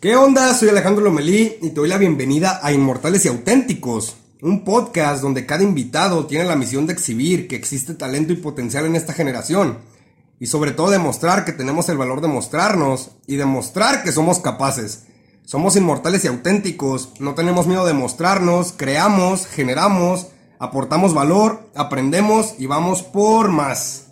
¿Qué onda? Soy Alejandro Lomelí y te doy la bienvenida a Inmortales y Auténticos, un podcast donde cada invitado tiene la misión de exhibir que existe talento y potencial en esta generación y sobre todo demostrar que tenemos el valor de mostrarnos y demostrar que somos capaces. Somos inmortales y auténticos, no tenemos miedo de mostrarnos, creamos, generamos, aportamos valor, aprendemos y vamos por más.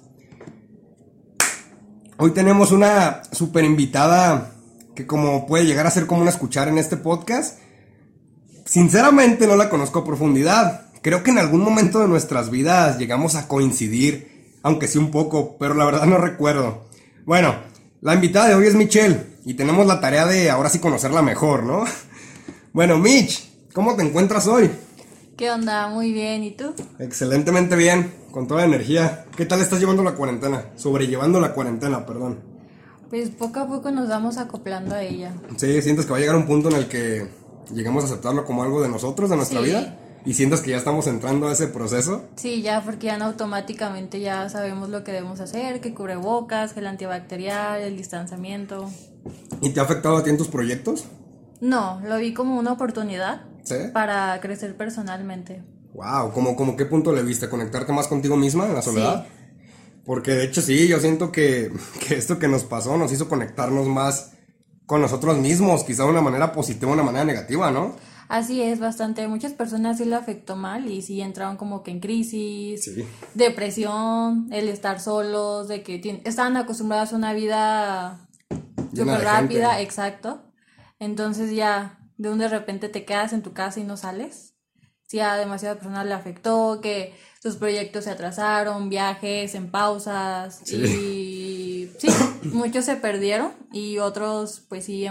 Hoy tenemos una super invitada que como puede llegar a ser común escuchar en este podcast. Sinceramente no la conozco a profundidad. Creo que en algún momento de nuestras vidas llegamos a coincidir, aunque sí un poco, pero la verdad no recuerdo. Bueno, la invitada de hoy es Michelle y tenemos la tarea de ahora sí conocerla mejor, ¿no? Bueno, Mitch, ¿cómo te encuentras hoy? ¿Qué onda? Muy bien, ¿y tú? Excelentemente bien, con toda la energía. ¿Qué tal estás llevando la cuarentena? Sobrellevando la cuarentena, perdón. Pues poco a poco nos vamos acoplando a ella. Sí, ¿sientes que va a llegar un punto en el que lleguemos a aceptarlo como algo de nosotros, de nuestra vida? ¿Y sientes que ya estamos entrando a ese proceso? Sí, ya, porque ya automáticamente ya sabemos lo que debemos hacer, que cubrebocas, gel antibacterial, el distanciamiento. ¿Y te ha afectado a ti en tus proyectos? No, lo vi como una oportunidad. ¿Sí? Para crecer personalmente. Wow, ¿cómo qué punto le viste? ¿Conectarte más contigo misma en la soledad? Sí. Porque de hecho sí, yo siento que esto que nos pasó nos hizo conectarnos más con nosotros mismos, quizá de una manera positiva o una manera negativa, ¿no? Así es, bastante. Muchas personas sí le afectó mal y sí entraron como que en crisis, Sí. depresión, el estar solos, de que estaban acostumbrados a una vida Llena súper de rápida, gente. exacto. Entonces ya de repente te quedas en tu casa y no sales. Sí, a demasiadas personas le afectó, que sus proyectos se atrasaron, viajes en pausas Sí. y sí, muchos se perdieron y otros pues sí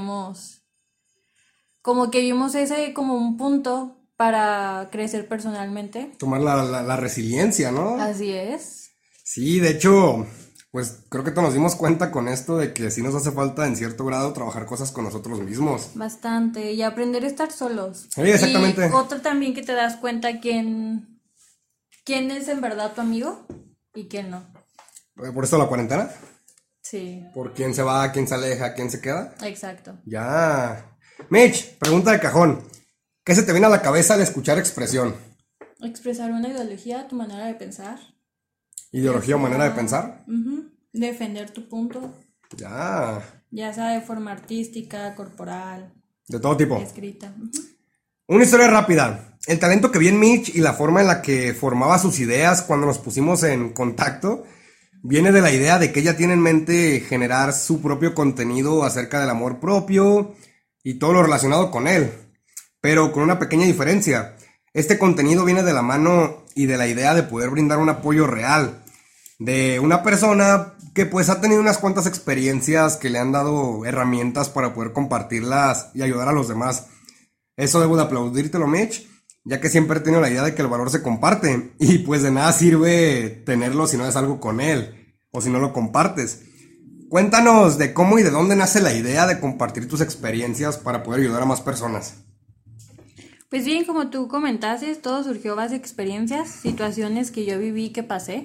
como que vimos ese como un punto para crecer personalmente. Tomar la resiliencia, ¿no? Así es. Sí, de hecho, pues creo que todos nos dimos cuenta con esto de que sí nos hace falta en cierto grado trabajar cosas con nosotros mismos. Bastante. Y aprender a estar solos. Sí, exactamente. Y otro también que te das cuenta quién es en verdad tu amigo y quién no. ¿Por esto la cuarentena? Sí, ¿Por quién se va, quién se aleja, quién se queda? exacto. Ya. Mitch, pregunta de cajón. ¿Qué se te viene a la cabeza al escuchar expresión? Expresar una ideología, tu manera de pensar. ¿Ideología o Ya sea- manera de pensar? Defender tu punto, Ya. ya sea de forma artística, corporal, De todo tipo. escrita. Una historia rápida. El talento que vi en Mitch y la forma en la que formaba sus ideas cuando nos pusimos en contacto viene de la idea de que ella tiene en mente generar su propio contenido acerca del amor propio y todo lo relacionado con él. Pero con una pequeña diferencia. Este contenido viene de la mano y de la idea de poder brindar un apoyo real. De una persona que pues ha tenido unas cuantas experiencias que le han dado herramientas para poder compartirlas y ayudar a los demás. Eso debo de aplaudírtelo, Mitch, ya que siempre he tenido la idea de que el valor se comparte y pues de nada sirve tenerlo si no es algo con él o si no lo compartes. Cuéntanos de cómo y de dónde nace la idea de compartir tus experiencias para poder ayudar a más personas. Pues bien, como tú comentaste, todo surgió base de experiencias, situaciones que yo viví, que pasé.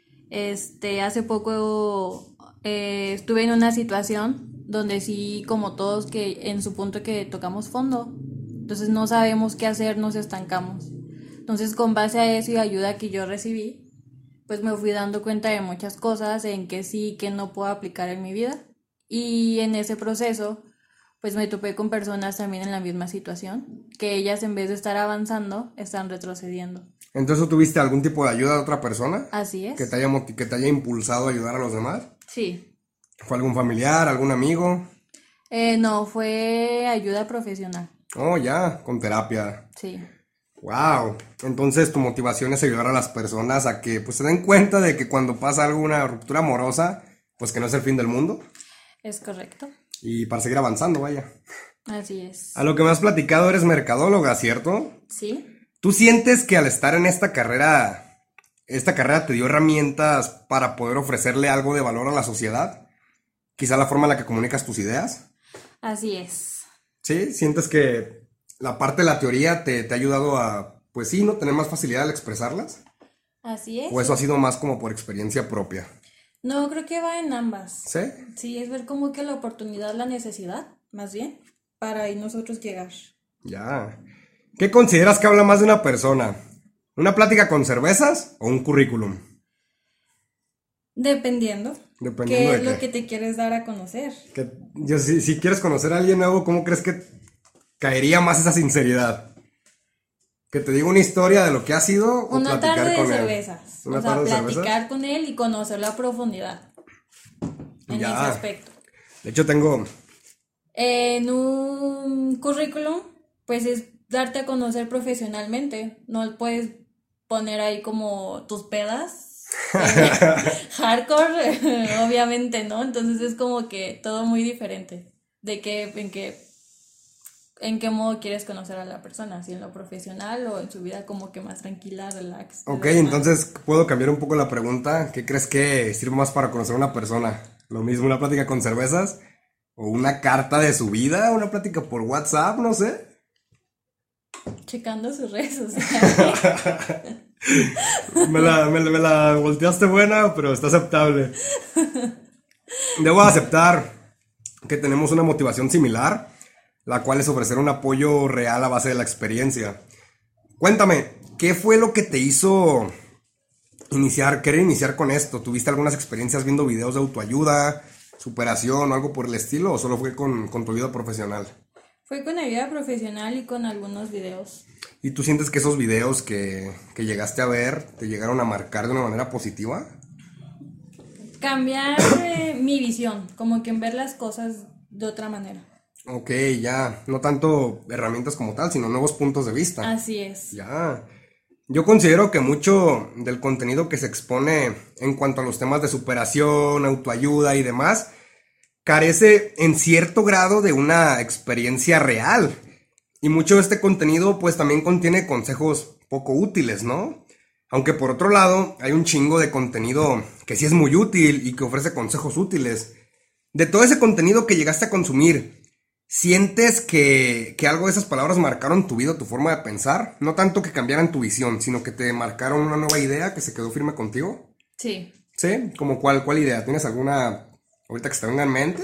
Hace poco estuve en una situación donde sí, como todos, que en su punto que tocamos fondo, entonces no sabemos qué hacer, nos estancamos. Entonces, con base a eso y ayuda que yo recibí, pues me fui dando cuenta de muchas cosas en que sí, que no puedo aplicar en mi vida. Y en ese proceso, pues me topé con personas también en la misma situación, que ellas en vez de estar avanzando, están retrocediendo. Entonces, ¿tú tuviste algún tipo de ayuda de otra persona? Así es. Que te haya impulsado a ayudar a los demás? Sí. ¿Fue algún familiar, algún amigo? No, fue ayuda profesional. Oh, ya, con terapia. Sí. Wow. Entonces, tu motivación es ayudar a las personas a que pues se den cuenta de que cuando pasa alguna ruptura amorosa, pues que no es el fin del mundo. Es correcto. Y para seguir avanzando, vaya. Así es. A lo que me has platicado, eres mercadóloga, ¿cierto? Sí. ¿Tú sientes que al estar en esta carrera te dio herramientas para poder ofrecerle algo de valor a la sociedad? Quizá la forma en la que comunicas tus ideas. Así es. ¿Sí? ¿Sientes que la parte de la teoría te ha ayudado a, pues sí, no tener más facilidad al expresarlas? Así es. ¿O eso ha sido más como por experiencia propia? No, creo que va en ambas. ¿Sí? Sí, es ver como que la oportunidad, la necesidad, más bien. para ahí nosotros llegar. Ya. ¿Qué consideras que habla más de una persona? ¿Una plática con cervezas o un currículum? Dependiendo. Dependiendo ¿Qué de es lo qué. que te quieres dar a conocer? Si quieres conocer a alguien nuevo, ¿cómo crees que caería más esa sinceridad? ¿Que te diga una historia de lo que ha sido o Una platicar tarde de con él? cervezas. ¿Una O sea, tarde de platicar cervezas? con él y conocerlo a profundidad en ese Ya. aspecto. De hecho, tengo... En un currículum, pues es darte a conocer profesionalmente. No puedes poner ahí como tus pedas. Hardcore, obviamente, ¿no? Entonces es como que todo muy diferente. De qué, en qué modo quieres conocer a la persona, si en lo profesional o en su vida como que más tranquila, relax. Ok, relajada. entonces puedo cambiar un poco la pregunta. ¿Qué crees que sirve más para conocer a una persona? ¿Lo mismo una plática con cervezas? ¿O una carta de su vida? ¿Una plática por WhatsApp? No sé. Checando sus redes sociales. Me la volteaste buena, pero está aceptable. Debo aceptar que tenemos una motivación similar, la cual es ofrecer un apoyo real a base de la experiencia. Cuéntame, ¿qué fue lo que te hizo querer iniciar con esto? ¿Tuviste algunas experiencias viendo videos de autoayuda, superación o algo por el estilo? ¿O solo fue con tu vida profesional? Fue con la vida profesional y con algunos videos. ¿Y tú sientes que esos videos que llegaste a ver te llegaron a marcar de una manera positiva? Cambiar mi visión, como que en ver las cosas de otra manera. Ok, ya, no tanto herramientas como tal, sino nuevos puntos de vista. Así es. Ya. Yo considero que mucho del contenido que se expone en cuanto a los temas de superación, autoayuda y demás, carece en cierto grado de una experiencia real. Y mucho de este contenido pues también contiene consejos poco útiles, ¿no? Aunque por otro lado hay un chingo de contenido que sí es muy útil y que ofrece consejos útiles. De todo ese contenido que llegaste a consumir, ¿sientes que algo de esas palabras marcaron tu vida, tu forma de pensar? No tanto que cambiaran tu visión, sino que te marcaron una nueva idea que se quedó firme contigo. Sí. ¿Sí? ¿Como cuál idea? ¿Tienes alguna ahorita que se te venga en mente?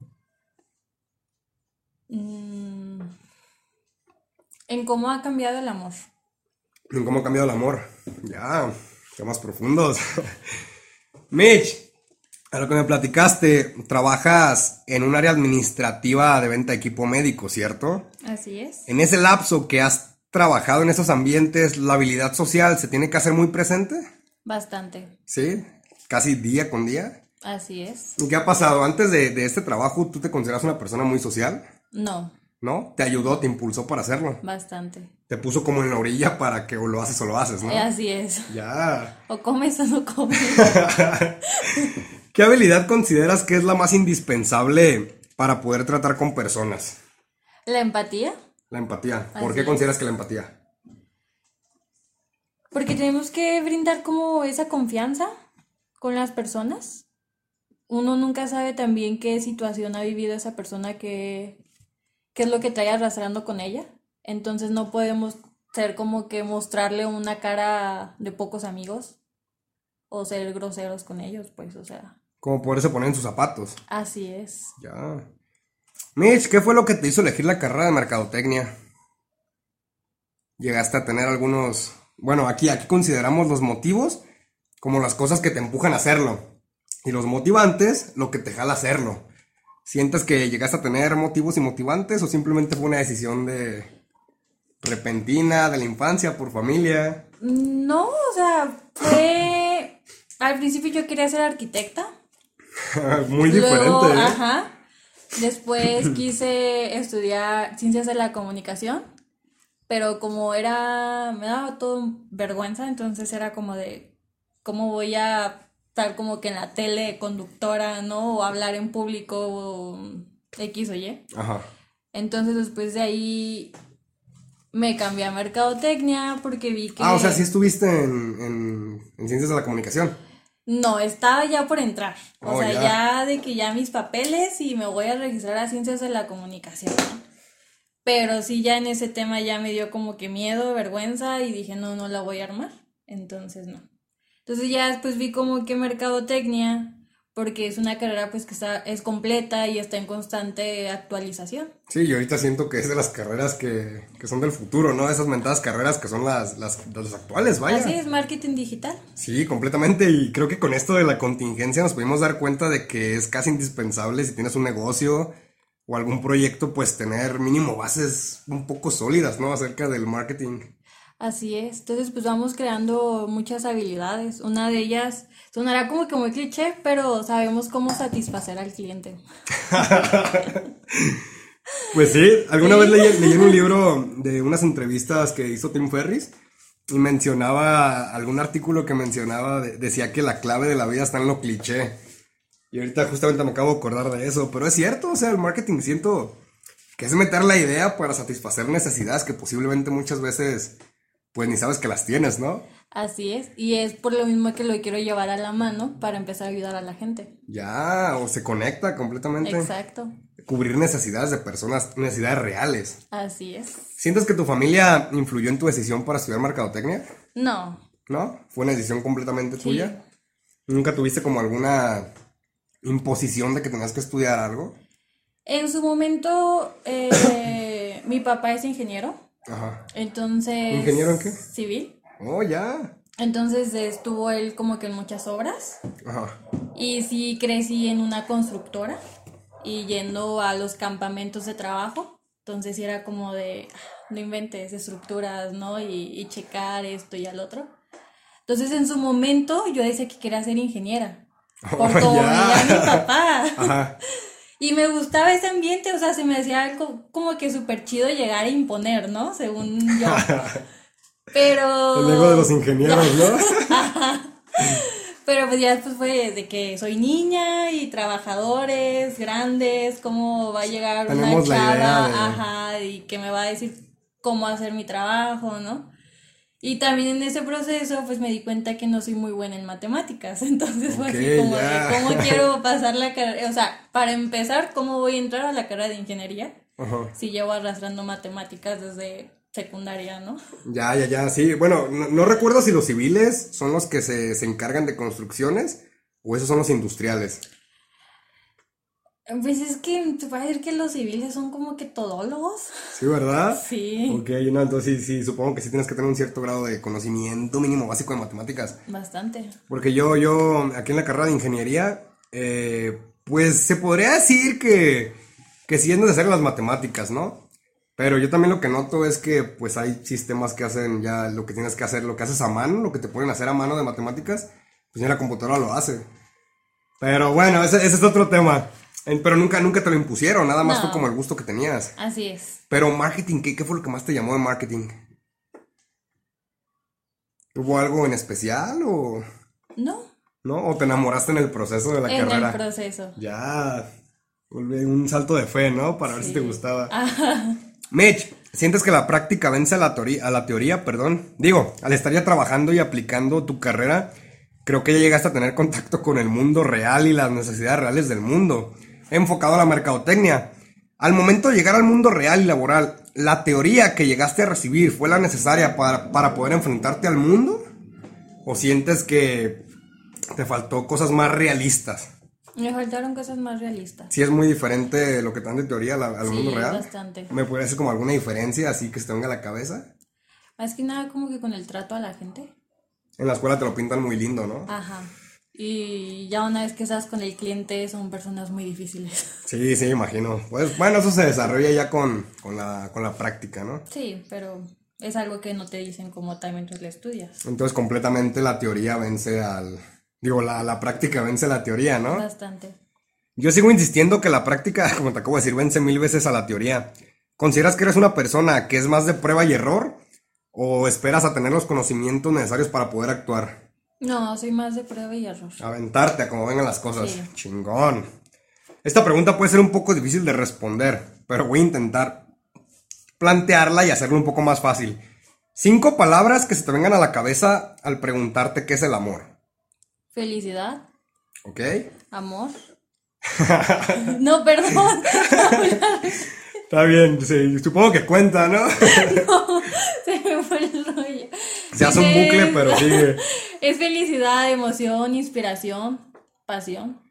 En cómo ha cambiado el amor. En cómo ha cambiado el amor. Ya, temas profundos. Mitch, a lo que me platicaste, trabajas en un área administrativa de venta de equipo médico, ¿cierto? Así es. En ese lapso que has trabajado en esos ambientes, ¿la habilidad social se tiene que hacer muy presente? Bastante. ¿Sí? Casi día con día. Así es. ¿Y qué ha pasado? Antes de este trabajo, ¿tú te consideras una persona muy social? No, ¿No? ¿Te ayudó, te impulsó para hacerlo? bastante. Te puso como en la orilla para que o lo haces, ¿no? Así es. Ya. O comes o no comes. ¿Qué habilidad consideras que es la más indispensable para poder tratar con personas? La empatía. La empatía. ¿Por Así qué es. consideras que la empatía? Porque tenemos que brindar como esa confianza con las personas. Uno nunca sabe también qué situación ha vivido esa persona, qué es lo que trae arrastrando con ella. Entonces no podemos ser como que mostrarle una cara de pocos amigos o ser groseros con ellos, pues, o sea, Como poderse poner en sus zapatos. así es. Ya. Mitch, ¿qué fue lo que te hizo elegir la carrera de mercadotecnia? Llegaste a tener algunos... Bueno, aquí consideramos los motivos como las cosas que te empujan a hacerlo. Y los motivantes, lo que te jala a hacerlo. ¿Sientes que llegaste a tener motivos y motivantes o simplemente fue una decisión de repentina, de la infancia, por familia? No, o sea, fue... Al principio yo quería ser arquitecta. Muy Luego, diferente, ¿eh? ajá. Después quise estudiar ciencias de la comunicación, pero como era, me daba todo vergüenza, entonces era como de, ¿cómo voy a estar como que en la tele conductora, ¿no? O hablar en público, o X o Y. Ajá. Entonces después de ahí me cambié a mercadotecnia porque vi que... Ah, o sea, sí estuviste en ciencias de la comunicación. No, estaba ya por entrar. O Oh, sea, ya. ya de que ya mis papeles y me voy a registrar a ciencias de la comunicación, ¿no? Pero sí, ya en ese tema ya me dio como que miedo, vergüenza y dije, no, no la voy a armar. Entonces, no. Entonces ya después vi como que mercadotecnia, porque es una carrera pues que es completa y está en constante actualización. Sí, y ahorita siento que es de las carreras que son del futuro, ¿no? Esas mentadas carreras que son las actuales, vaya. Así es, marketing digital. Sí, completamente, y creo que con esto de la contingencia nos pudimos dar cuenta de que es casi indispensable si tienes un negocio o algún proyecto, pues tener mínimo bases un poco sólidas, ¿no? Acerca del marketing. Así es, entonces pues vamos creando muchas habilidades. Una de ellas sonará como que muy cliché, pero sabemos cómo satisfacer al cliente. Pues sí, alguna vez leí en un libro de unas entrevistas que hizo Tim Ferriss y mencionaba algún artículo que mencionaba, decía que la clave de la vida está en lo cliché. Y ahorita justamente me acabo de acordar de eso, pero es cierto, o sea, el marketing siento que es meter la idea para satisfacer necesidades que posiblemente muchas veces pues ni sabes que las tienes, ¿no? Así es, y es por lo mismo que lo quiero llevar a la mano para empezar a ayudar a la gente. Ya, o se conecta completamente. Exacto. Cubrir necesidades de personas, necesidades reales. Así es. ¿Sientes que tu familia influyó en tu decisión para estudiar mercadotecnia? No. ¿No? ¿Fue una decisión completamente Sí. tuya? ¿Nunca tuviste como alguna imposición de que tenías que estudiar algo? En su momento, mi papá es ingeniero, Ajá. entonces... ¿Ingeniero en qué? Civil. Oh, ya. Entonces estuvo él como que en muchas obras. Ajá. Y sí crecí en una constructora y yendo a los campamentos de trabajo. Entonces sí era como de, no inventes estructuras, ¿no? Y checar esto y al otro. Entonces en su momento yo decía que quería ser ingeniera. Por como veía mi papá. Ajá. Y me gustaba ese ambiente, o sea, se me hacía algo como que súper chido llegar a imponer, ¿no? Según yo. Pero... El ego de los ingenieros, ¿no? Pero pues ya después fue de que soy niña y trabajadores grandes, cómo va a llegar Tenemos una la idea chava, de- ajá, y que me va a decir cómo hacer mi trabajo, ¿no? Y también en ese proceso pues me di cuenta que no soy muy buena en matemáticas, entonces fue Ok, así como ya. de cómo quiero pasar la carrera, o sea, para empezar, ¿cómo voy a entrar a la carrera de ingeniería Ajá. si llevo arrastrando matemáticas desde secundaria, ¿no? Ya, sí. Bueno, no recuerdo si los civiles son los que se encargan de construcciones o esos son los industriales. Pues es que te voy a decir que los civiles son como que todólogos. ¿Sí, verdad? Sí, Ok, no, entonces sí, supongo que sí tienes que tener un cierto grado de conocimiento mínimo básico de matemáticas. bastante. Porque yo aquí en la carrera de ingeniería, pues se podría decir que sí es necesario las matemáticas, ¿no? Pero yo también lo que noto es que pues hay sistemas que hacen ya lo que tienes que hacer, lo que haces a mano, lo que te ponen a hacer a mano de matemáticas, pues ya la computadora lo hace. Pero bueno, ese es otro tema. Pero nunca te lo impusieron, nada más No. fue como el gusto que tenías. Así es. Pero marketing, ¿qué fue lo que más te llamó de marketing? ¿Hubo algo en especial o No, no? ¿O te enamoraste en el proceso de la en carrera? el proceso. Ya, un salto de fe, ¿no? Para ver si te gustaba. Ajá. Mitch, ¿sientes que la práctica vence a la teoría, perdón? Digo, al estar ya trabajando y aplicando tu carrera, creo que ya llegaste a tener contacto con el mundo real y las necesidades reales del mundo, enfocado a la mercadotecnia. Al momento de llegar al mundo real y laboral, ¿la teoría que llegaste a recibir fue la necesaria para poder enfrentarte al mundo? ¿O sientes que te faltó cosas más realistas? Me faltaron cosas más realistas. Sí es muy diferente lo que te dan de teoría al Sí, mundo real. bastante. ¿Me puede hacer como alguna diferencia así que se te venga a la cabeza? Más que nada como que con el trato a la gente. En la escuela te lo pintan muy lindo, ¿no? Ajá. Y ya una vez que estás con el cliente son personas muy difíciles. Sí, imagino. Pues bueno, eso se desarrolla ya con la práctica, ¿no? Sí, pero es algo que no te dicen como tal mientras le estudias. Entonces completamente la teoría vence la práctica vence la teoría, ¿no? Bastante. Yo sigo insistiendo que la práctica, como te acabo de decir, vence 1000 veces a la teoría. ¿Consideras que eres una persona que es más de prueba y error? ¿O esperas a tener los conocimientos necesarios para poder actuar? No, soy más de prueba y error. Aventarte a como vengan las cosas. Sí. Chingón. Esta pregunta puede ser un poco difícil de responder, pero voy a intentar plantearla y hacerlo un poco más fácil. 5 palabras que se te vengan a la cabeza al preguntarte qué es el amor. Felicidad, ¿Ok? amor. No, perdón. Está bien, sí, supongo que cuenta, ¿no? No, se me fue el rollo. Se hace un bucle, pero sigue. Es felicidad, emoción, inspiración, pasión.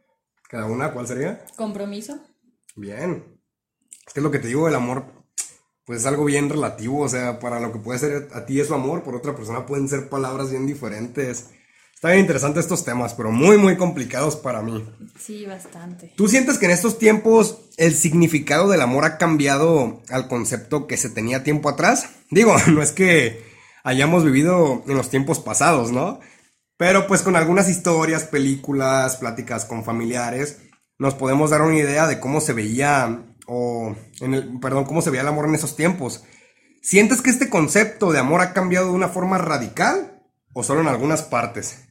Cada una, ¿cuál sería? Compromiso. Bien. Es que es lo que te digo, el amor, pues es algo bien relativo, o sea, para lo que puede ser a ti eso amor, por otra persona pueden ser palabras bien diferentes. Está bien interesante estos temas, pero muy, muy complicados para mí. Sí, bastante. ¿Tú sientes que en estos tiempos el significado del amor ha cambiado al concepto que se tenía tiempo atrás? Digo, no es que hayamos vivido en los tiempos pasados, ¿no? Pero pues con algunas historias, películas, pláticas con familiares, nos podemos dar una idea de cómo se veía, cómo se veía el amor en esos tiempos. ¿Sientes que este concepto de amor ha cambiado de una forma radical o solo en algunas partes?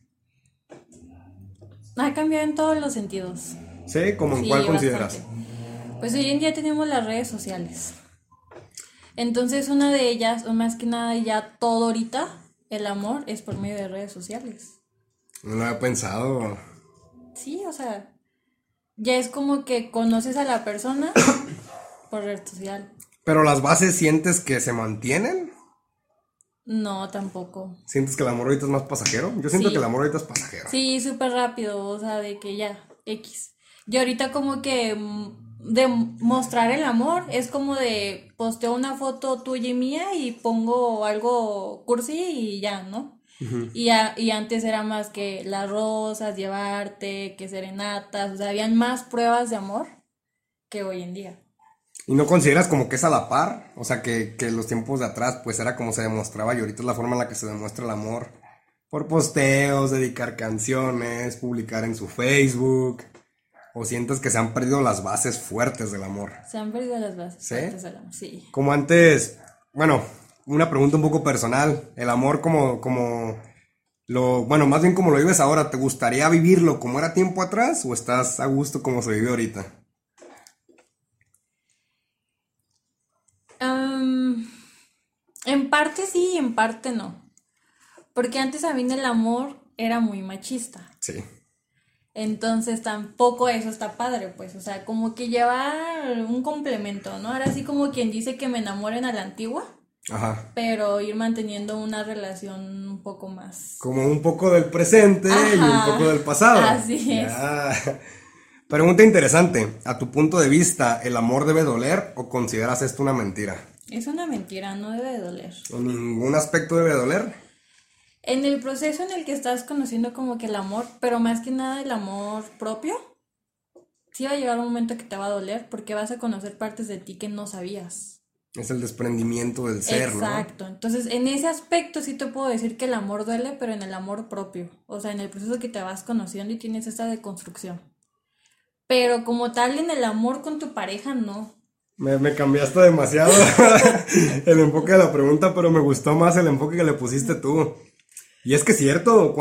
Ha cambiado en todos los sentidos. ¿Sí? ¿Cómo en Sí, cuál consideras? bastante. Pues hoy en día tenemos las redes sociales. Entonces una de ellas, o más que nada ya todo ahorita, el amor es por medio de redes sociales. No lo había pensado. Sí, o sea, ya es como que conoces a la persona por red social. ¿Pero las bases sientes que se mantienen? No, tampoco. ¿Sientes que el amor ahorita es más pasajero? Yo siento Sí. que el amor ahorita es pasajero. Sí, súper rápido, o sea, de que ya, X. Yo ahorita como que de mostrar el amor es como de posteo una foto tuya y mía y pongo algo cursi y ya, ¿no? Y antes era más que las rosas, llevarte, que serenatas, o sea, habían más pruebas de amor que hoy en día. ¿Y no consideras como que es a la par? O sea, que los tiempos de atrás pues era como se demostraba y ahorita es la forma en la que se demuestra el amor. Por posteos, dedicar canciones, publicar en su Facebook. ¿O sientes que se han perdido las bases fuertes del amor? Se han perdido las bases ¿Sí? fuertes del amor, sí. Como antes, bueno, una pregunta un poco personal. El amor más bien como lo vives ahora, ¿te gustaría vivirlo como era tiempo atrás o estás a gusto como se vive ahorita? En parte sí y en parte no. Porque antes a mí el amor era muy machista. Sí. Entonces tampoco eso está padre, pues. O sea, como que lleva un complemento, ¿no? Ahora sí como quien dice que me enamoren a la antigua, Ajá. pero ir manteniendo una relación un poco más. Como un poco del presente y un Ajá, poco del pasado. así es. Ya. Pregunta interesante. A tu punto de vista, ¿el amor debe doler o consideras esto una mentira? Es una mentira, no debe de doler. ¿En ningún aspecto debe doler? En el proceso en el que estás conociendo como que el amor, pero más que nada el amor propio, sí va a llegar un momento que te va a doler porque vas a conocer partes de ti que no sabías. Es el desprendimiento del ser, ¿no? Exacto. Entonces, en ese aspecto sí te puedo decir que el amor duele, pero en el amor propio. O sea, en el proceso que te vas conociendo y tienes esta deconstrucción. Pero como tal, en el amor con tu pareja, no. Me cambiaste demasiado el enfoque de la pregunta, pero me gustó más el enfoque que le pusiste tú. Y es que es cierto,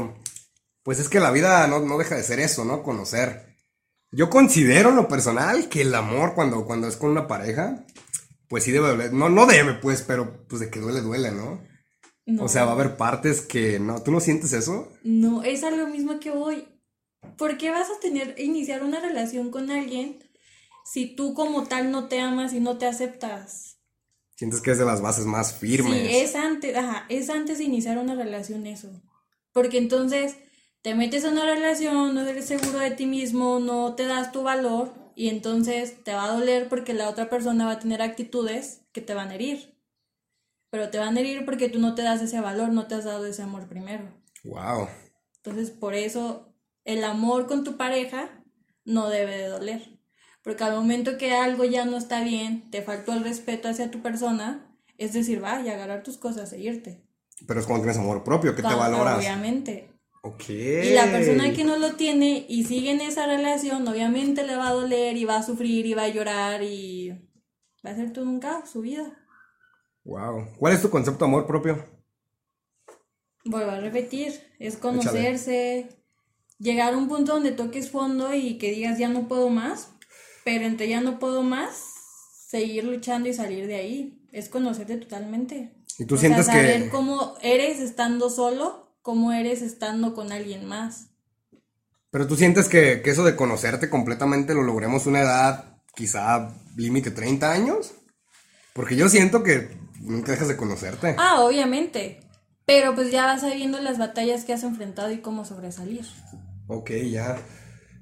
pues es que la vida no deja de ser eso, ¿no? Conocer. Yo considero en lo personal que el amor cuando es con una pareja, pues sí debe doler. No debe, pues, pero pues de que duele, ¿no? No. O sea, va a haber partes que no. ¿Tú no sientes eso? No, es algo mismo que hoy. ¿Por qué vas a iniciar una relación con alguien si tú como tal no te amas y no te aceptas? Sientes que es de las bases más firmes. Sí, es antes de iniciar una relación eso. Porque entonces te metes en una relación, no eres seguro de ti mismo, no te das tu valor y entonces te va a doler porque la otra persona va a tener actitudes que te van a herir. Pero te van a herir porque tú no te das ese valor, no te has dado ese amor primero. Wow. Entonces, por eso el amor con tu pareja no debe de doler. Porque al momento que algo ya no está bien, te faltó el respeto hacia tu persona, es decir, vaya, agarrar tus cosas e irte. Pero es cuando tienes amor propio, que te valoras. Obviamente. Ok. Y la persona que no lo tiene y sigue en esa relación, obviamente le va a doler y va a sufrir y va a llorar y va a ser todo un caos su vida. Wow. ¿Cuál es tu concepto de amor propio? Vuelvo a repetir, es conocerse, llegar a un punto donde toques fondo y que digas ya no puedo más, pero entre ya no puedo más, seguir luchando y salir de ahí. Es conocerte totalmente. ¿Y tú sientes saber que cómo eres estando solo, cómo eres estando con alguien más? Pero tú sientes que eso de conocerte completamente lo logremos a una edad quizá límite 30 años? Porque yo siento que nunca dejas de conocerte. Ah, obviamente. Pero pues ya vas sabiendo las batallas que has enfrentado y cómo sobresalir. Ok, ya.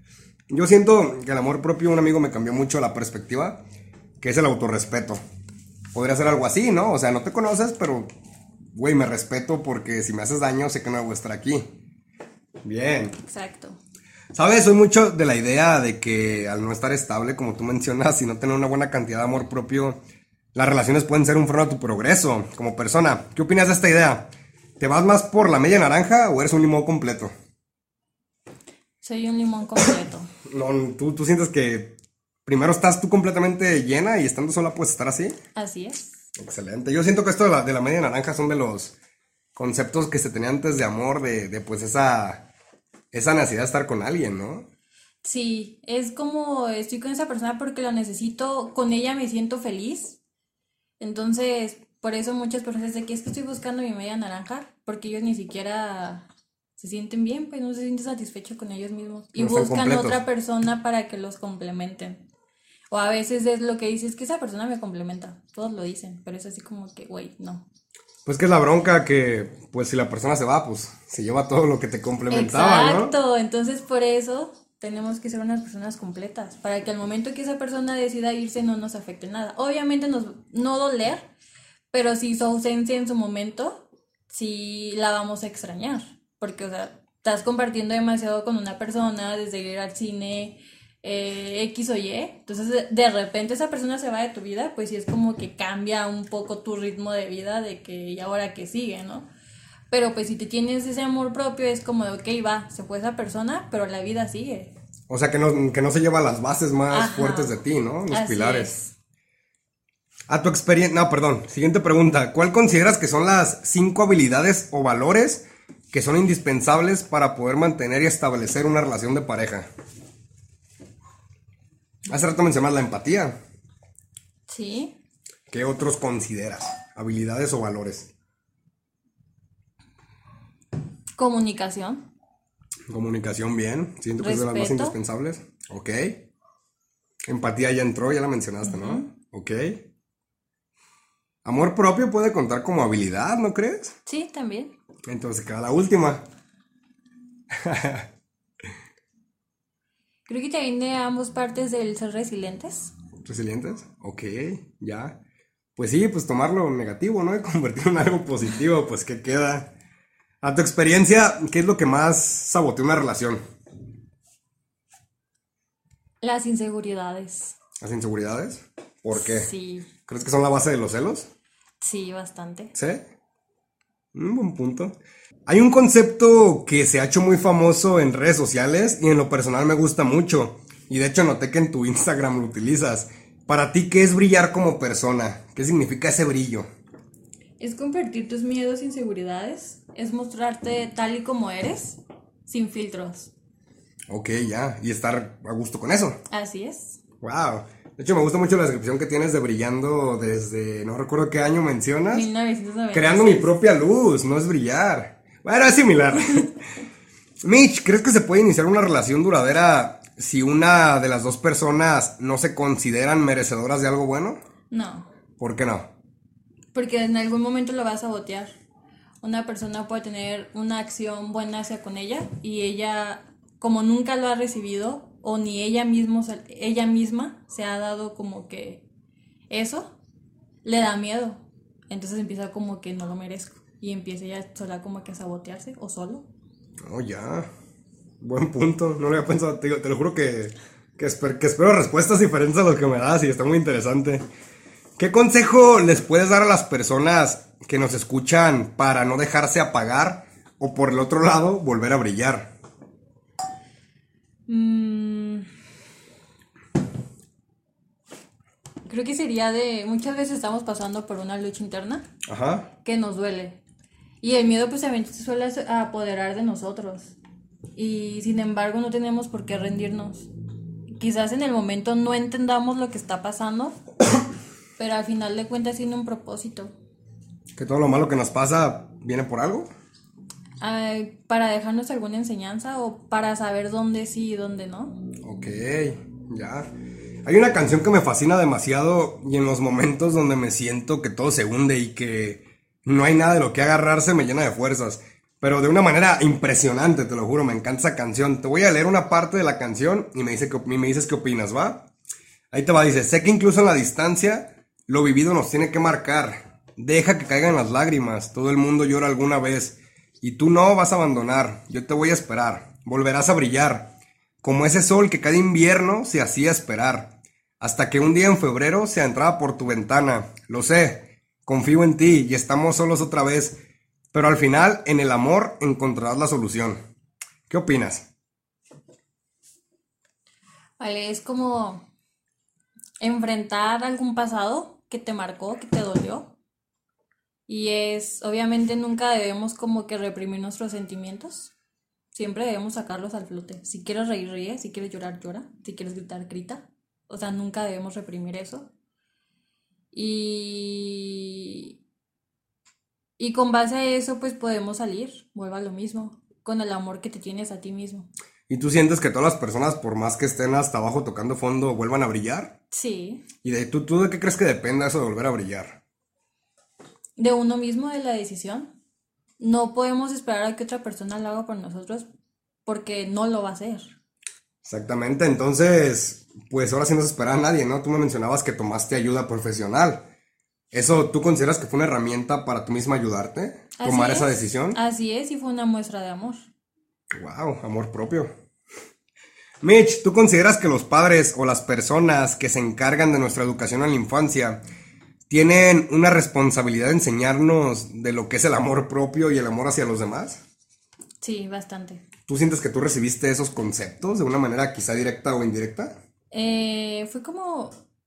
Yo siento que el amor propio, un amigo me cambió mucho la perspectiva, que es el autorrespeto. Podría ser algo así, ¿no? O sea, no te conoces, pero, güey, me respeto porque si me haces daño sé que no debo estar aquí. Bien. Exacto. ¿Sabes? Soy mucho de la idea de que al no estar estable, como tú mencionas, y no tener una buena cantidad de amor propio, las relaciones pueden ser un freno a tu progreso como persona. ¿Qué opinas de esta idea? ¿Te vas más por la media naranja o eres un limón completo? Soy un limón completo. No, ¿tú sientes que primero estás tú completamente llena y estando sola puedes estar así? Así es. Excelente. Yo siento que esto de la media naranja son de los conceptos que se tenían antes de amor, de pues esa necesidad de estar con alguien, ¿no? Sí, es como estoy con esa persona porque lo necesito, con ella me siento feliz. Entonces, por eso muchas personas dicen que es que estoy buscando mi media naranja, porque ellos ni siquiera se sienten bien, pues no se sienten satisfechos con ellos mismos. Y No están buscan completos. otra persona para que los complementen. O a veces es lo que dices, que esa persona me complementa. Todos lo dicen, pero es así como que, güey, no. Pues que es la bronca que, pues si la persona se va, pues se lleva todo lo que te complementaba, ¿no? Exacto, entonces por eso tenemos que ser unas personas completas, para que al momento que esa persona decida irse no nos afecte nada. Obviamente no doler, pero si su ausencia en su momento, sí la vamos a extrañar, porque, o sea, estás compartiendo demasiado con una persona, desde ir al cine, X o Y, entonces de repente esa persona se va de tu vida, pues sí es como que cambia un poco tu ritmo de vida, de que y ahora que sigue, ¿no? Pero pues si te tienes ese amor propio es como de, ok, va, se fue esa persona, pero la vida sigue. O sea, que no se lleva las bases más Ajá. fuertes de ti, ¿no? Los Así pilares. es. A tu experiencia... No, perdón. Siguiente pregunta. ¿Cuál consideras que son las 5 habilidades o valores que son indispensables para poder mantener y establecer una relación de pareja? Hace rato mencionas la empatía. Sí. ¿Qué otros consideras? Habilidades o valores. Comunicación. Comunicación, bien. Siento que es de las más Respeto. indispensables. Ok. Empatía ya entró, ya la mencionaste, ¿no? Ok. Amor propio puede contar como habilidad, ¿no crees? Sí, también. Entonces queda la última. Creo que también de ambas partes del ser resilientes. ¿Resilientes? Ok, ya. Pues sí, pues tomar lo negativo, ¿no? Y convertirlo en algo positivo, pues ¿qué queda? A tu experiencia, ¿qué es lo que más sabotea una relación? Las inseguridades. ¿Las inseguridades? ¿Por qué? Sí, ¿Crees que son la base de los celos? sí, bastante. ¿Sí? Un buen punto. Hay un concepto que se ha hecho muy famoso en redes sociales y en lo personal me gusta mucho. Y de hecho noté que en tu Instagram lo utilizas. Para ti, ¿qué es brillar como persona? ¿Qué significa ese brillo? Es convertir tus miedos e inseguridades. Es mostrarte tal y como eres, sin filtros. Ok, ya. Y estar a gusto con eso. Así es. Wow. De hecho, me gusta mucho la descripción que tienes de brillando desde, no recuerdo qué año mencionas. 1996. Creando mi propia luz, no es brillar. Bueno, es similar. Mitch, ¿crees que se puede iniciar una relación duradera si una de las dos personas no se consideran merecedoras de algo bueno? No, ¿Por qué no? porque en algún momento lo vas a sabotear. Una persona puede tener una acción buena hacia con ella y ella, como nunca lo ha recibido, o ni ella misma se ha dado como que eso, le da miedo. Entonces empieza como que no lo merezco. Y empieza ella sola como que a sabotearse, o solo. Oh, ya. Buen punto. No lo había pensado. Te lo juro que espero respuestas diferentes a las que me das y está muy interesante. ¿Qué consejo les puedes dar a las personas que nos escuchan para no dejarse apagar o por el otro lado volver a brillar? Creo que sería muchas veces estamos pasando por una lucha interna Ajá. que nos duele. Y el miedo pues también se suele apoderar de nosotros. Y sin embargo no tenemos por qué rendirnos. Quizás en el momento no entendamos lo que está pasando, pero al final de cuentas tiene un propósito. Que todo lo malo que nos pasa viene por algo. Para dejarnos alguna enseñanza o para saber dónde sí y dónde no. Ok, ya. Hay una canción que me fascina demasiado y en los momentos donde me siento que todo se hunde y que no hay nada de lo que agarrarse me llena de fuerzas. Pero de una manera impresionante, te lo juro, me encanta esa canción. Te voy a leer una parte de la canción y me dices qué opinas, ¿va? Ahí te va, dice, sé que incluso en la distancia, lo vivido nos tiene que marcar. Deja que caigan las lágrimas, todo el mundo llora alguna vez. Y tú no vas a abandonar, yo te voy a esperar. Volverás a brillar, como ese sol que cada invierno se hacía esperar. Hasta que un día en febrero se entraba por tu ventana. Lo sé, confío en ti y estamos solos otra vez. Pero al final, en el amor, encontrarás la solución. ¿Qué opinas? Vale, es como enfrentar algún pasado que te marcó, que te dolió. Y es, obviamente nunca debemos como que reprimir nuestros sentimientos. Siempre debemos sacarlos al flote. Si quieres reír, ríe. Si quieres llorar, llora. Si quieres gritar, grita. O sea, nunca debemos reprimir eso. Y con base a eso, pues podemos salir. Vuelva a lo mismo. Con el amor que te tienes a ti mismo. ¿Y tú sientes que todas las personas, por más que estén hasta abajo tocando fondo, vuelvan a brillar? Sí. ¿Y tú de qué crees que dependa eso de volver a brillar? De uno mismo, de la decisión. No podemos esperar a que otra persona lo haga por nosotros porque no lo va a hacer. Exactamente, entonces, pues ahora sí no se espera a nadie, ¿no? Tú me mencionabas que tomaste ayuda profesional. ¿Eso tú consideras que fue una herramienta para tú misma ayudarte? ¿Tomar esa decisión? Así es, y fue una muestra de amor. Wow, amor propio. Mitch, ¿tú consideras que los padres o las personas que se encargan de nuestra educación en la infancia tienen una responsabilidad de enseñarnos de lo que es el amor propio y el amor hacia los demás? Sí, bastante. ¿Tú sientes que tú recibiste esos conceptos de una manera quizá directa o indirecta? Fue como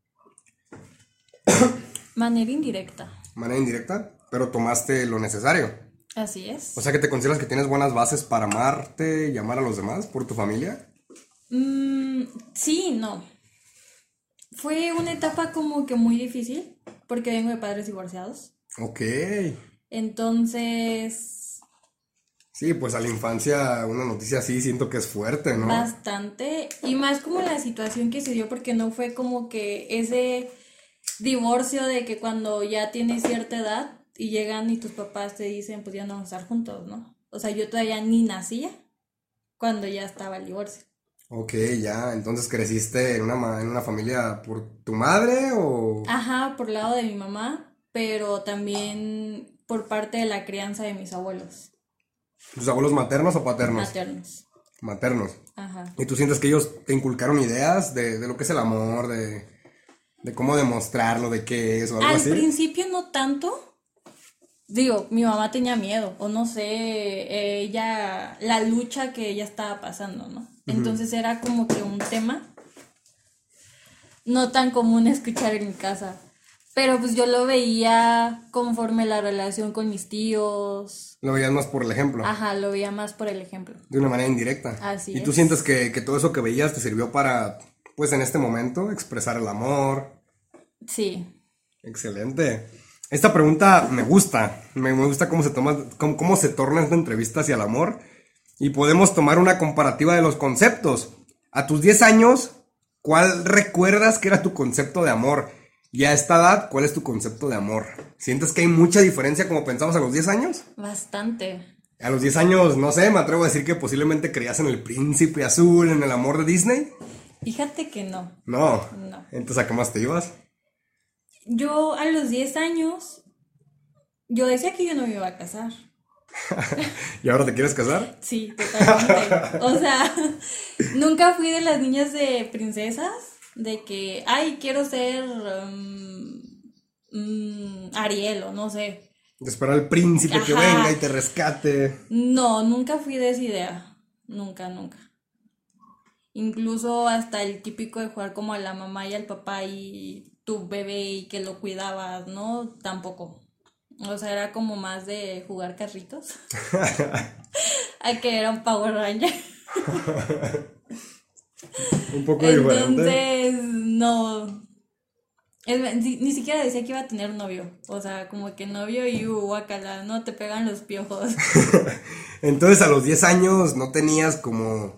manera indirecta. Manera indirecta, pero tomaste lo necesario. Así es. O sea que te consideras que tienes buenas bases para amarte y amar a los demás por tu familia. Sí, no. Fue una etapa como que muy difícil porque vengo de padres divorciados. Ok. Entonces, Sí, pues a la infancia una noticia así siento que es fuerte, ¿no? bastante. Y más como la situación que se dio porque no fue como que ese divorcio de que cuando ya tienes cierta edad y llegan y tus papás te dicen pues ya no vamos a estar juntos, ¿no? O sea, yo todavía ni nacía cuando ya estaba el divorcio. Ok, ya, entonces creciste en una familia por tu madre o... Ajá, por lado de mi mamá, pero también por parte de la crianza de mis abuelos. ¿Tus abuelos maternos o paternos? Maternos. Maternos. Ajá. ¿Y tú sientes que ellos te inculcaron ideas de lo que es el amor, de cómo demostrarlo, de qué es o algo Al así? principio no tanto. Digo, mi mamá tenía miedo, o no sé, ella, la lucha que ella estaba pasando, ¿no? Entonces era como que un tema no tan común escuchar en mi casa. Pero pues yo lo veía conforme la relación con mis tíos. Lo veías más por el ejemplo, Ajá, lo veía más por el ejemplo. de una manera indirecta. Así ¿Y tú es. sientes que todo eso que veías te sirvió para, pues en este momento, expresar el amor? Sí. Excelente. Esta pregunta me gusta. Me gusta cómo cómo se torna esta entrevista hacia el amor. Y podemos tomar una comparativa de los conceptos. A tus 10 años, ¿cuál recuerdas que era tu concepto de amor? Y a esta edad, ¿cuál es tu concepto de amor? ¿Sientes que hay mucha diferencia como pensabas a los 10 años? Bastante. A los 10 años, no sé, me atrevo a decir que posiblemente creías en el príncipe azul, en el amor de Disney. Fíjate que no. No. No. Entonces, ¿a qué más te ibas? Yo a los 10 años, yo decía que yo no me iba a casar. ¿Y ahora te quieres casar? Sí, totalmente. O sea, nunca fui de las niñas de princesas, de que, ay, quiero ser Ariel o no sé. De esperar al príncipe que Ajá. venga y te rescate. No, nunca fui de esa idea. Nunca, nunca. Incluso hasta el típico de jugar como a la mamá y al papá y tu bebé y que lo cuidabas, ¿no? Tampoco. O sea, era como más de jugar carritos. A que era un Power Ranger. Un poco diferente. Entonces, no. Ni siquiera decía que iba a tener novio. O sea, como que novio y guacala, no te pegan los piojos. Entonces a los 10 años no tenías como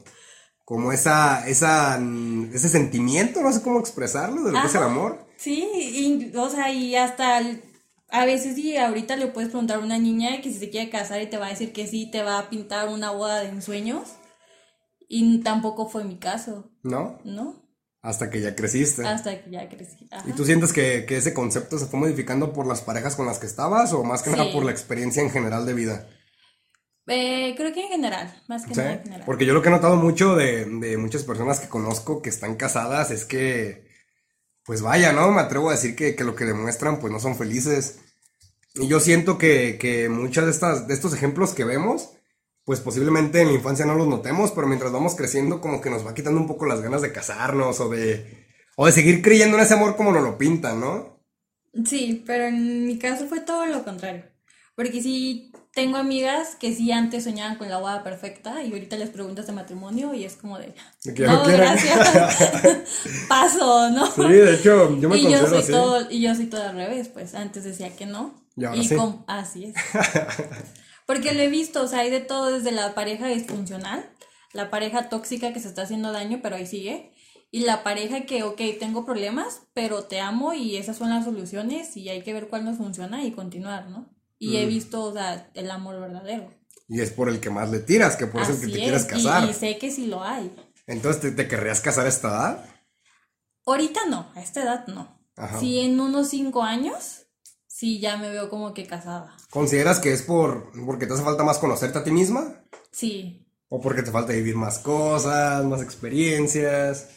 ese sentimiento, no sé cómo expresarlo, de lo que es el Ajá. amor. Sí, o sea, y hasta A veces sí, ahorita le puedes preguntar a una niña que si se quiere casar y te va a decir que sí, te va a pintar una boda de ensueños. Y tampoco fue mi caso, ¿No? ¿no? Hasta que ya creciste. Hasta que ya crecí. ¿Y Ajá. tú sientes que ese concepto se fue modificando por las parejas con las que estabas o más que nada por la Sí. experiencia en general de vida? Creo que en general, más que ¿Sí? nada en general. Porque yo lo que he notado mucho de muchas personas que conozco que están casadas es que, pues vaya, ¿no? Me atrevo a decir que lo que demuestran pues no son felices. Y yo siento que muchas de estos ejemplos que vemos, pues posiblemente en la infancia no los notemos, pero mientras vamos creciendo como que nos va quitando un poco las ganas de casarnos o de seguir creyendo en ese amor como nos lo pintan, ¿no? Sí, pero en mi caso fue todo lo contrario. Porque sí tengo amigas que sí antes soñaban con la boda perfecta y ahorita les preguntas de matrimonio y es como de, De que ya no no, quieren. gracias, paso, ¿no? Sí, de hecho, yo me Y yo considero soy así. todo, y yo soy todo al revés, pues antes decía que no. Y ahora sí. Así es. Porque lo he visto, o sea, hay de todo desde la pareja disfuncional, la pareja tóxica que se está haciendo daño, pero ahí sigue, y la pareja que, ok, tengo problemas, pero te amo y esas son las soluciones y hay que ver cuál nos funciona y continuar, ¿no? Y he visto, o sea, el amor verdadero. Y es por el que más le tiras, que por eso es el que te quieres casar. Y sé que sí lo hay. Entonces, ¿te querrías casar a esta edad? Ahorita no, a esta edad no. Ajá. Sí, en unos 5 años, sí ya me veo como que casada. ¿Consideras que es porque te hace falta más conocerte a ti misma? Sí. ¿O porque te falta vivir más cosas, más experiencias?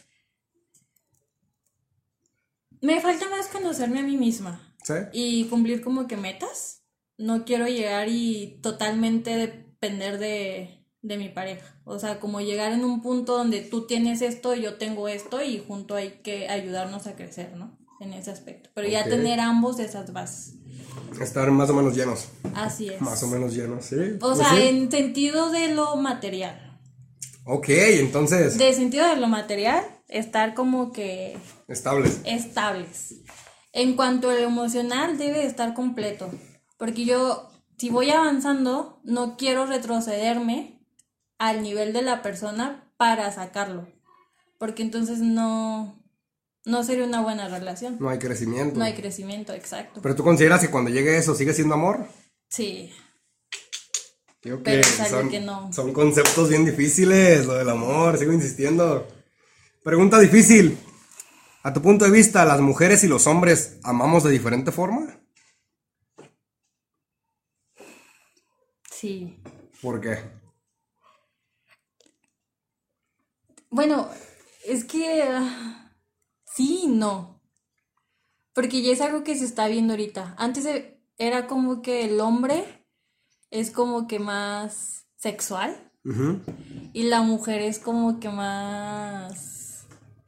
Me falta más conocerme a mí misma. ¿Sí? Y cumplir como que metas. No quiero llegar y totalmente depender de mi pareja. O sea, como llegar en un punto donde tú tienes esto, yo tengo esto y junto hay que ayudarnos a crecer, ¿no? En ese aspecto. Pero ya Ok. tener ambos esas bases. Estar más o menos llenos. Así es. Más o menos llenos, sí. O Pues sea, sí. en sentido de lo material. Ok, entonces, De sentido de lo material, estar como que estables. estables. En cuanto a lo emocional, debe de estar completo. Porque yo, si voy avanzando, no quiero retrocederme al nivel de la persona para sacarlo. Porque entonces no sería una buena relación. No hay crecimiento. No hay crecimiento, exacto. Pero tú consideras que cuando llegue eso sigue siendo amor? Sí, Digo pero que es algo que no. son conceptos bien difíciles, lo del amor, sigo insistiendo. Pregunta difícil. A tu punto de vista, ¿las mujeres y los hombres amamos de diferente forma? Sí. ¿Por qué? Bueno, es que sí y no. Porque ya es algo que se está viendo ahorita. Antes era como que el hombre es como que más sexual Ujú. y la mujer es como que más...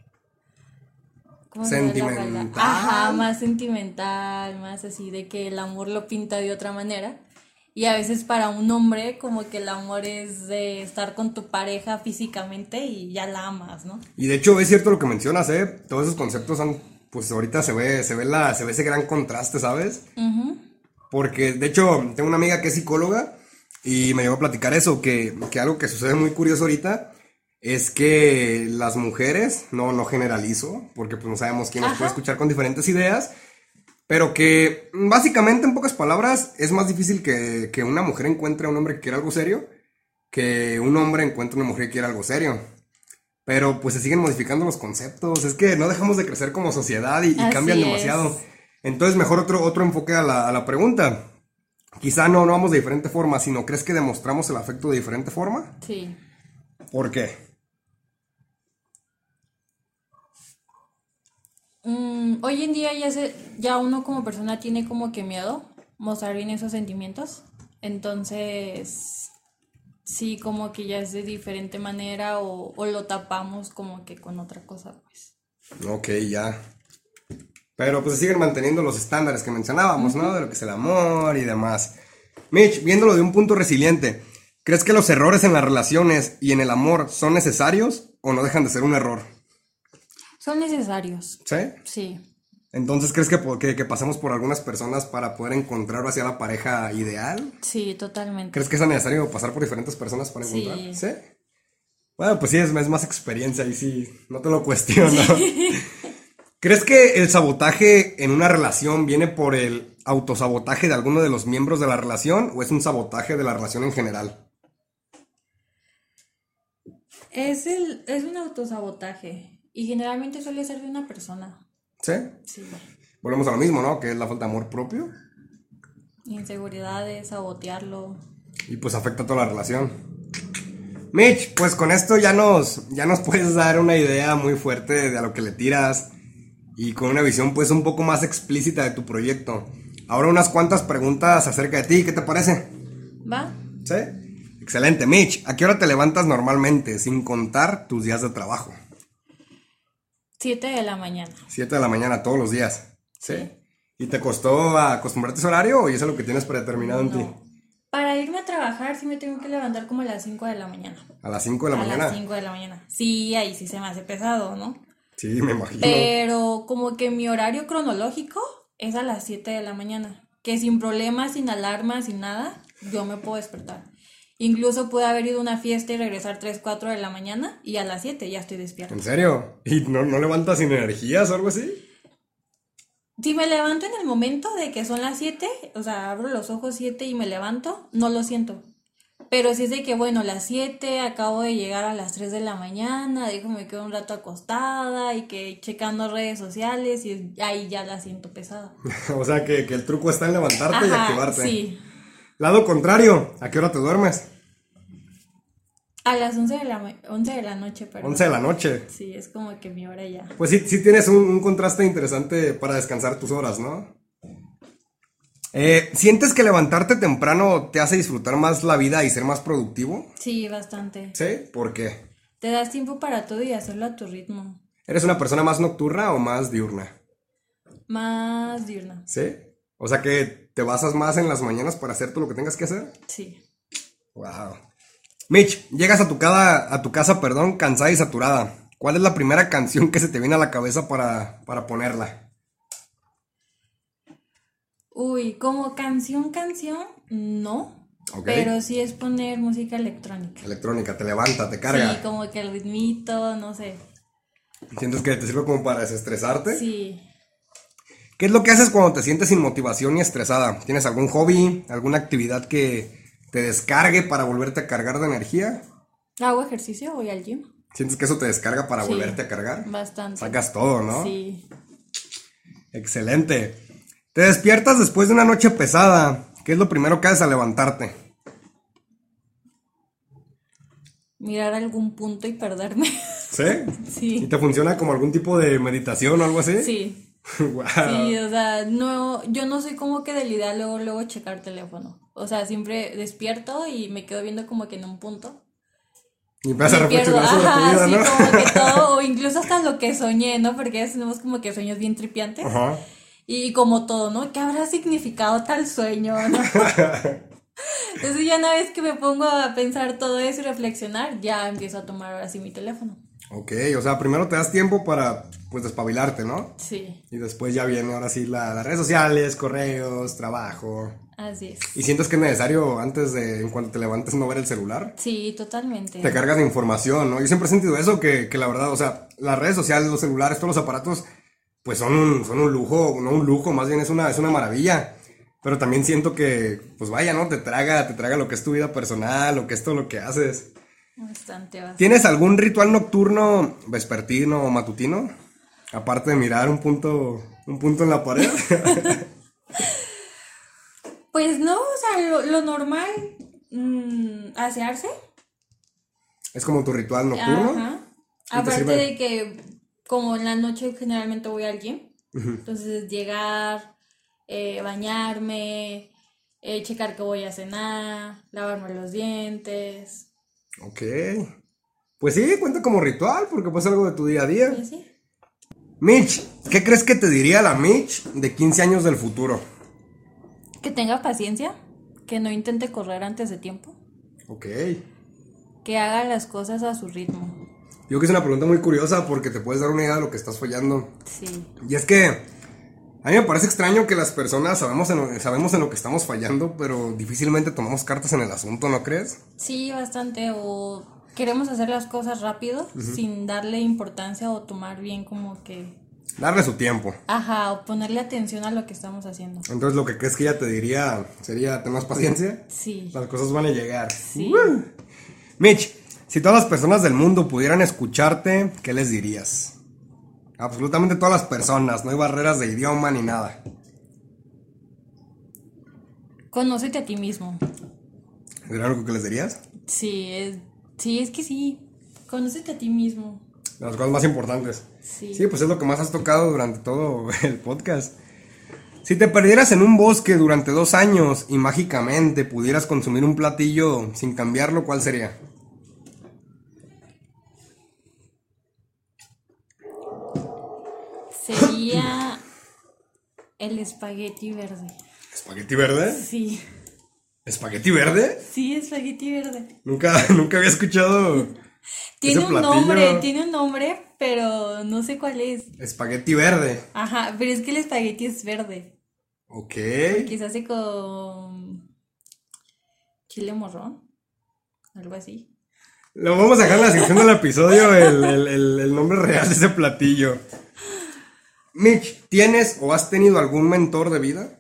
¿Cómo se llama la palabra? Sentimental. Ajá, más sentimental, más así de que el amor lo pinta de otra manera. Y a veces para un hombre como que el amor es de estar con tu pareja físicamente y ya la amas, ¿no? Y de hecho es cierto lo que mencionas, ¿eh? Todos esos conceptos son, pues ahorita se ve ese gran contraste, ¿sabes? Ujú. Porque, de hecho, tengo una amiga que es psicóloga y me llegó a platicar eso, que algo que sucede muy curioso ahorita es que las mujeres, no generalizo, porque pues no sabemos quién nos Ajá. puede escuchar con diferentes ideas, pero que básicamente, en pocas palabras, es más difícil que una mujer encuentre a un hombre que quiera algo serio que un hombre encuentre a una mujer que quiera algo serio. Pero pues se siguen modificando los conceptos, es que no dejamos de crecer como sociedad y Así cambian es. demasiado. Entonces, mejor otro enfoque a la pregunta. Quizá no vamos de diferente forma, sino ¿crees que demostramos el afecto de diferente forma? Sí. ¿Por qué? Hoy en día ya uno como persona tiene como que miedo mostrar bien esos sentimientos. Entonces, sí, como que ya es de diferente manera o lo tapamos como que con otra cosa, pues. Ok, ya. Pero pues se siguen manteniendo los estándares que mencionábamos, ¿no? De lo que es el amor y demás. Mitch, viéndolo de un punto resiliente, ¿crees que los errores en las relaciones y en el amor son necesarios o no dejan de ser un error? Son necesarios. ¿Sí? Sí. Entonces, ¿crees que pasamos por algunas personas para poder encontrar hacia la pareja ideal? Sí, totalmente. ¿Crees que es necesario pasar por diferentes personas para Sí. encontrar? ¿Sí? Bueno, pues sí, es más experiencia y sí, no te lo cuestiono. ¿Crees que el sabotaje en una relación viene por el autosabotaje de alguno de los miembros de la relación o es un sabotaje de la relación en general? Es un autosabotaje y generalmente suele ser de una persona. ¿Sí? Sí. Volvemos a lo mismo, ¿no? Que es la falta de amor propio Inseguridades, sabotearlo. y pues afecta a toda la relación. Mitch, pues con esto ya nos puedes dar una idea muy fuerte de a lo que le tiras y con una visión pues un poco más explícita de tu proyecto. Ahora unas cuantas preguntas acerca de ti, ¿qué te parece? ¿Va? ¿Sí? Excelente, Mitch. ¿A qué hora te levantas normalmente, sin contar tus días de trabajo? 7 de la mañana. 7 de la mañana todos los días. ¿Sí? ¿Y te costó acostumbrarte a ese horario o ya es algo que tienes predeterminado en ti? No. Para irme a trabajar sí me tengo que levantar como a las 5 de la mañana. ¿A las 5 de la A mañana? las 5 de la mañana. Sí, ahí sí se me hace pesado, ¿no? Sí, me imagino. Pero como que mi horario cronológico es a las 7 de la mañana. Que sin problemas, sin alarma, sin nada, yo me puedo despertar. Incluso pude haber ido a una fiesta y regresar 3, 4 de la mañana y a las 7 ya estoy despierta. ¿En serio? ¿Y no levantas sin energías o algo así? Si me levanto en el momento de que son las 7, o sea, abro los ojos 7 y me levanto, no lo siento. Pero si es de que, bueno, las 7, acabo de llegar a las 3 de la mañana, digo, me quedo un rato acostada y que checando redes sociales y ahí ya la siento pesada. O sea, que el truco está en levantarte y Ajá, activarte. sí. Lado contrario, ¿a qué hora te duermes? A las 11 de la noche, perdón. 11 de la noche. Sí, es como que mi hora ya. Pues sí tienes un contraste interesante para descansar tus horas, ¿no? ¿Sientes que levantarte temprano te hace disfrutar más la vida y ser más productivo? Sí, bastante. ¿Sí? ¿Por qué? Te das tiempo para todo y hacerlo a tu ritmo. ¿Eres una persona más nocturna o más diurna? Más diurna. ¿Sí? O sea que te basas más en las mañanas para hacer todo lo que tengas que hacer. Sí. Wow. Mitch, llegas a tu casa, cansada y saturada. ¿Cuál es la primera canción que se te viene a la cabeza para ponerla? Uy, como canción, no. Ok. Pero sí es poner música electrónica. Electrónica, te levanta, te carga. Sí, como que el ritmito, no sé. ¿Sientes que te sirve como para desestresarte? Sí. ¿Qué es lo que haces cuando te sientes sin motivación y estresada? ¿Tienes algún hobby, alguna actividad que te descargue para volverte a cargar de energía? Hago ejercicio, voy al gym. ¿Sientes que eso te descarga para Sí, volverte a cargar? bastante. Sacas todo, ¿no? Sí. Excelente. Te despiertas después de una noche pesada. ¿Qué es lo primero que haces al levantarte? Mirar algún punto y perderme. ¿Sí? Sí. ¿Y te funciona como algún tipo de meditación o algo así? Sí. Wow. Sí, o sea, no, yo no soy como que del ideal luego checar teléfono. O sea, siempre despierto y me quedo viendo como que en un punto. Y empiezas a Me pierdo, reflexionar sobre tu vida, sí, ¿no? como que todo, o incluso hasta lo que soñé, ¿no? Porque a veces tenemos como que sueños bien tripiantes. Ajá. Y como todo, ¿no? ¿Qué habrá significado tal sueño, no? Entonces ya una vez que me pongo a pensar todo eso y reflexionar, ya empiezo a tomar ahora sí mi teléfono. Ok, o sea, primero te das tiempo para, pues, despabilarte, ¿no? Sí, Y después ya viene ahora sí las redes sociales, correos, trabajo. así es. ¿Y sientes que es necesario en cuanto te levantes, no ver el celular? Sí, totalmente. Te cargas de información, ¿no? Yo siempre he sentido eso, que la verdad, o sea, las redes sociales, los celulares, todos los aparatos, pues son un lujo, no un lujo, más bien es una maravilla. Pero también siento que, pues vaya, ¿no? Te traga lo que es tu vida personal, lo que es todo lo que haces. Bastante. ¿Tienes algún ritual nocturno, vespertino o matutino? Aparte de mirar un punto en la pared. Pues no, o sea, lo normal, asearse. ¿Es como tu ritual nocturno? Ajá. ¿Y te Aparte sirve? de que como en la noche generalmente voy al gym, entonces llegar, bañarme, checar que voy a cenar, lavarme los dientes, Ok. Pues sí, cuenta como ritual, porque pues es algo de tu día a y día. así. Mitch, ¿qué crees que te diría la Mitch de 15 años del futuro? Que tenga paciencia, que no intente correr antes de tiempo, Ok. que haga las cosas a su ritmo. Yo creo que es una pregunta muy curiosa porque te puedes dar una idea de lo que estás fallando. Sí, Y es que a mí me parece extraño que las personas sabemos en lo que estamos fallando, pero difícilmente tomamos cartas en el asunto, ¿no crees? sí, bastante, o queremos hacer las cosas rápido sin darle importancia o tomar bien como que Darle su tiempo. Ajá, o ponerle atención a lo que estamos haciendo. Entonces lo que crees que ella te diría sería, ten más paciencia. Sí. Las cosas van a llegar. Sí. Mitch, si todas las personas del mundo pudieran escucharte, ¿qué les dirías? Absolutamente todas las personas, no hay barreras de idioma ni nada. Conócete a ti mismo. ¿Sería algo que les dirías? Sí, es que sí. Conócete a ti mismo. Las cosas más importantes. Sí. Sí, pues es lo que más has tocado durante todo el podcast. Si te perdieras en un bosque durante 2 años y mágicamente pudieras consumir un platillo sin cambiarlo, ¿cuál sería? Sería el espagueti verde. ¿Espagueti verde? Sí. ¿Espagueti verde? Sí, espagueti verde. Nunca había escuchado Tiene ese un platillo. nombre, pero no sé cuál es. Espagueti verde. Ajá, pero es que el espagueti es verde. Ok. Que se hace con chile morrón, algo así. Lo vamos a dejar en la descripción del episodio el nombre real de ese platillo. Mitch, ¿tienes o has tenido algún mentor de vida?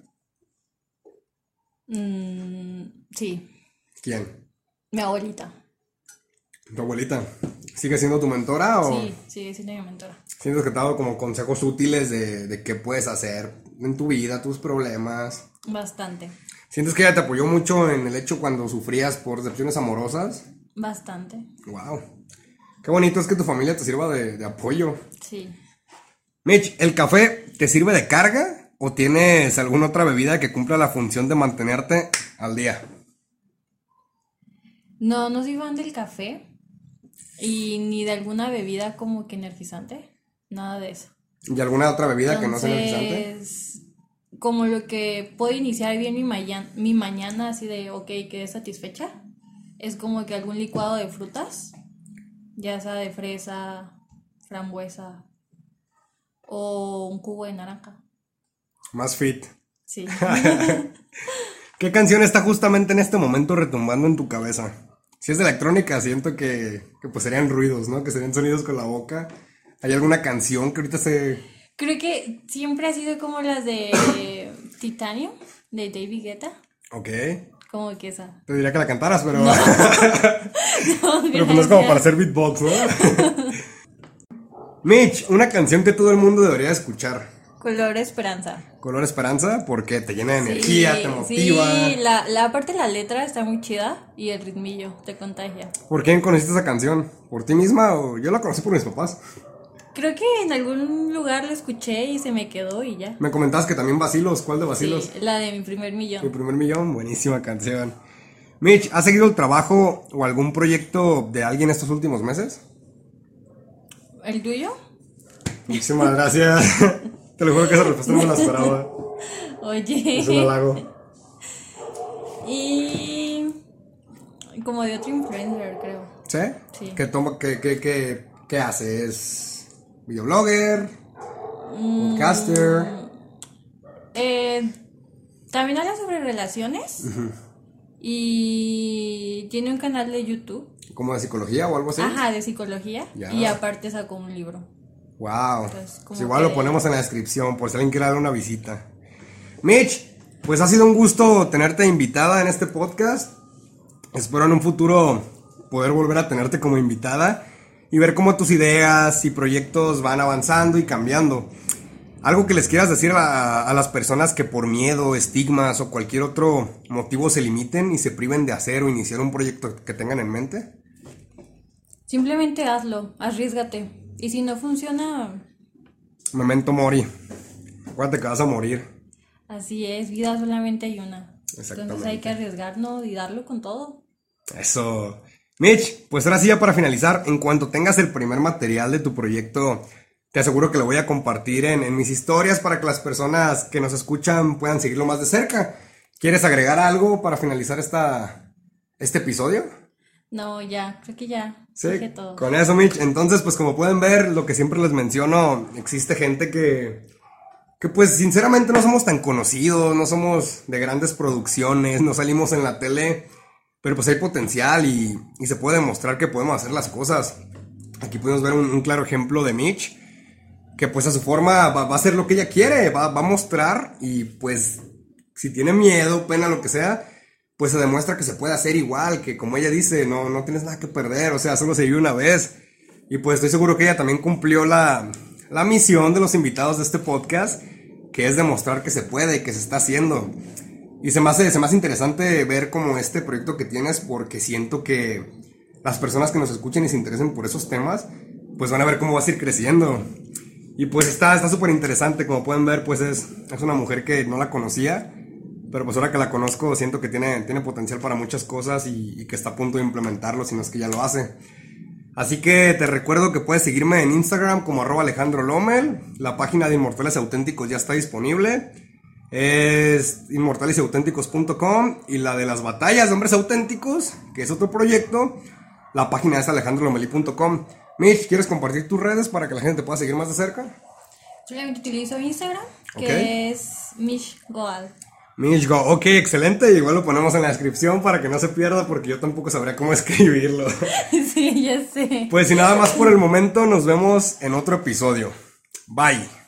Sí, ¿Quién? mi abuelita. ¿Tu abuelita? ¿Sigue siendo tu mentora o Sí, sigue siendo mi mentora. sientes que te ha dado como consejos útiles de qué puedes hacer en tu vida, tus problemas? Bastante, ¿Sientes que ella te apoyó mucho en el hecho cuando sufrías por decepciones amorosas? bastante. Wow. Qué bonito es que tu familia te sirva de apoyo. Sí. Mitch, ¿el café te sirve de carga o tienes alguna otra bebida que cumpla la función de mantenerte al día? No, no soy fan del café y ni de alguna bebida como que energizante, nada de eso. ¿Y alguna otra bebida que no sea energizante? Entonces, como lo que puede iniciar bien mi mañana así de, ok, quedé satisfecha, es como que algún licuado de frutas, ya sea de fresa, frambuesa o un jugo de naranja. Más fit. Sí. ¿Qué canción está justamente en este momento retumbando en tu cabeza? Si es de electrónica, siento que pues serían ruidos, ¿no? Que serían sonidos con la boca. ¿Hay alguna canción que ahorita se... Creo que siempre ha sido como las de Titanium, de David Guetta. Ok. Como que esa. Te diría que la cantaras, pero... No, pero pues no es como gracias. para hacer beatbox, ¿no? Mitch, una canción que todo el mundo debería escuchar. Color Esperanza. Color Esperanza, porque te llena de energía, te motiva. Sí, aparte la letra está muy chida y el ritmillo te contagia. ¿Por quién conociste esa canción? ¿Por ti misma o yo la conocí por mis papás? Creo que en algún lugar la escuché y se me quedó y ya. Me comentabas que también Vacilos, ¿cuál de Vacilos? Sí, la de Mi Primer Mi Millón. primer millón, buenísima canción. Mitch, ¿has seguido el trabajo o algún proyecto de alguien estos últimos meses? ¿El tuyo? Muchísimas gracias. Te lo juro que esa respuesta no me la esperaba. Oye. Es un halago. Y como de otro influencer, creo. ¿Sí? Sí. ¿Qué hace? ¿Es videoblogger? ¿Podcaster? También habla sobre relaciones. Y tiene un canal de YouTube. ¿Como de psicología o algo así? Ajá, de psicología. Ya. Y aparte sacó un libro. Wow. Pues, como Pues igual que- lo ponemos en la descripción por si alguien quiere dar una visita. Mitch, pues ha sido un gusto tenerte invitada en este podcast. Espero en un futuro poder volver a tenerte como invitada y ver cómo tus ideas y proyectos van avanzando y cambiando. Algo que les quieras decir a las personas que por miedo, estigmas o cualquier otro motivo se limiten y se priven de hacer o iniciar un proyecto que tengan en mente. Simplemente hazlo, arriesgate. Y si no funciona, Memento mori. Acuérdate que vas a morir. así es, vida solamente hay una. Exactamente. Entonces hay que arriesgarnos y darlo con todo. Eso. Mitch, pues ahora sí ya para finalizar, en cuanto tengas el primer material de tu proyecto, te aseguro que lo voy a compartir en mis historias para que las personas que nos escuchan puedan seguirlo más de cerca. ¿Quieres agregar algo para finalizar este episodio? No, ya, creo que ya. Sí, Dije todo. con eso, Mitch. Entonces, pues como pueden ver, lo que siempre les menciono, existe gente que pues sinceramente no somos tan conocidos, no somos de grandes producciones, no salimos en la tele, pero pues hay potencial y se puede demostrar que podemos hacer las cosas. Aquí podemos ver un claro ejemplo de Mitch, que pues a su forma va a hacer lo que ella quiere, va a mostrar y pues si tiene miedo, pena, lo que sea, pues se demuestra que se puede hacer igual, que como ella dice, no tienes nada que perder, o sea, solo se vive una vez. Y pues estoy seguro que ella también cumplió la misión de los invitados de este podcast, que es demostrar que se puede, que se está haciendo. Y se me hace interesante ver como este proyecto que tienes, porque siento que las personas que nos escuchen y se interesen por esos temas, pues van a ver cómo vas a ir creciendo. Y pues está súper interesante, como pueden ver, pues es una mujer que no la conocía, pero pues ahora que la conozco siento que tiene potencial para muchas cosas y que está a punto de implementarlo, si no es que ya lo hace. Así que te recuerdo que puedes seguirme en Instagram como @AlejandroLomel. La página de Inmortales Auténticos ya está disponible. Es inmortalesauténticos.com. Y la de las batallas de hombres auténticos, que es otro proyecto, la página es alejandrolomeli.com. Mitch, ¿quieres compartir tus redes para que la gente te pueda seguir más de cerca? Solamente utilizo Instagram, que es Mitch Goal. Mitch Go, ok, excelente. Igual lo ponemos en la descripción para que no se pierda, porque yo tampoco sabría cómo escribirlo. Sí, ya sé. Pues sin nada más por el momento, nos vemos en otro episodio. Bye.